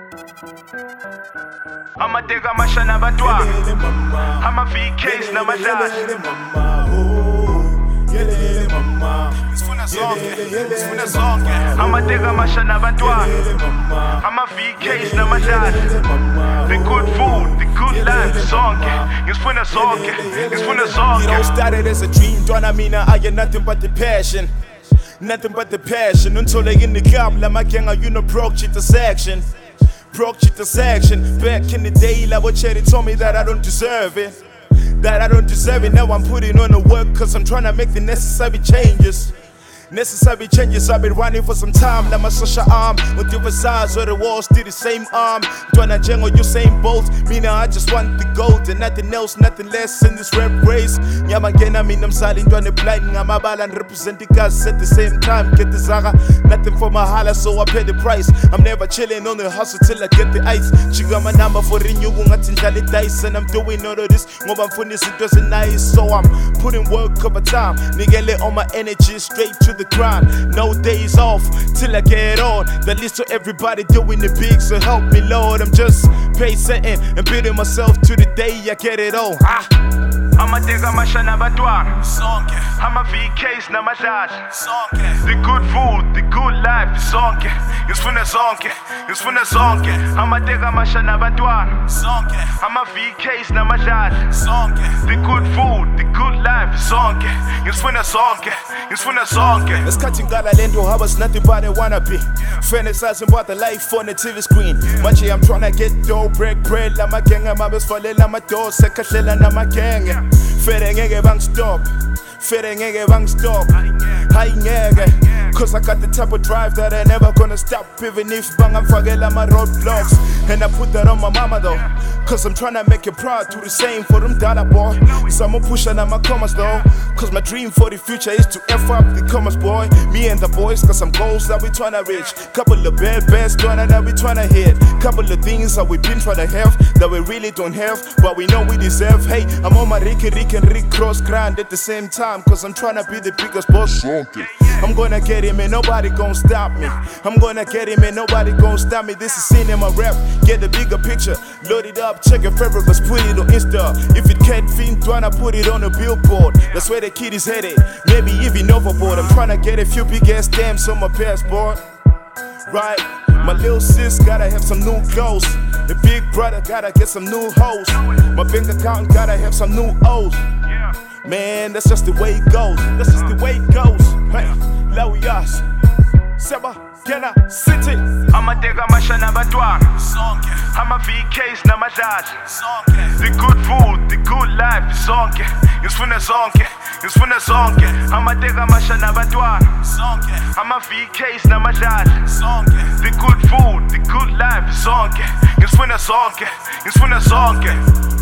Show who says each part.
Speaker 1: Amateka amasha nabantwana, ama-VKs namadlazi. Amateka amasha nabantwana, ama-VKs namadlazi. The good food, the good life, zonke. Ngifuna zonke, ngifuna zonke.
Speaker 2: Started as a dream, Dwana mina I get nothing but the passion. Nothing but the passion. Until they in the club, like my gang, you know, broke shit the section. Broke shit the section. Back in the day, like what Cherry told me that I don't deserve it. That I don't deserve it. Now I'm putting on the work, cause I'm trying to make the necessary changes. Necessary changes, I've been running for some time. Like my social arm, on different sides of the wall, still the same arm. Dwana Jengo, Usain Bolt. Me now, I just want the gold and nothing else, nothing less in this rap race. Nyamangena, me, I'm silent, Dwana blind. I'm a ball and represent the guys at the same time. Get the Zara, nothing for my holla, so I pay the price. I'm never chilling on the hustle till I get the ice. She got my number for renewal, until Jolly dice. And I'm doing all of this, Ngobam Funis, it doesn't nice. So I'm putting work over time. Nigga, let all my energy straight to the grind. No days off till I get on. The list of everybody doing the big, so help me Lord. I'm just pacing and beating myself to the day I get it all.
Speaker 1: Amateka amasha nabantwana, ama-VKs namadlazi. The good food, the good life, zonke. Ngifuna zonke, ngifuna zonke. Amateka amasha nabantwana, ama-VKs namadlazi. The good food, the good life, zonke. Ngifuna zonke, ngifuna zonke.
Speaker 2: Esikhathi ngala lento habas nothing but I wanna be. Fantasizing about the life on the TV screen. Manje I'm tryna get dough, break bread. Lama gang mabesfalela amadoor, sekahlela namagang. Fede ngeke bangstop, fede ngeke bangstop. Hayi ngeke, cause I got the type of drive that I never gonna stop. Even if bangafakela my roadblocks. And I put that on my mama though, cause I'm tryna make you proud. Do the same for them dollar boy. So I'ma push on my commas though, cause my dream for the future is to F up the commas boy. Me and the boys got some goals that we tryna reach. Couple of bad bands that we tryna hit. Couple of things that we been tryna have that we really don't have, but we know we deserve. Hey, I'm on my Rick and Rick cross grind at the same time, cause I'm tryna be the biggest boss. I'm gonna get him and nobody gon' stop me. I'm gonna get him and nobody gon' stop me. This is cinema rap, get the bigger picture. Load it up, check your favorites, put it on Insta. If it can't fit, Dwana put it on a billboard. That's where the kid is headed, maybe even overboard. I'm tryna get a few big ass stamps on my passport. Right, my little sis gotta have some new clothes. The big brother gotta get some new hoes. My bank account gotta have some new O's. Man, that's just the way it goes. That's just the way it goes. Hey, Lawyas, Seba, Gena, City.
Speaker 1: Amateka amasha nabantwana, ama-VKs namadlazi. The good food, the good life, zonke. Ngifuna zonke, ngifuna zonke. Amateka amasha nabantwana, ama-VKs namadlazi. The good food, the good life, zonke. Ngifuna zonke, ngifuna zonke.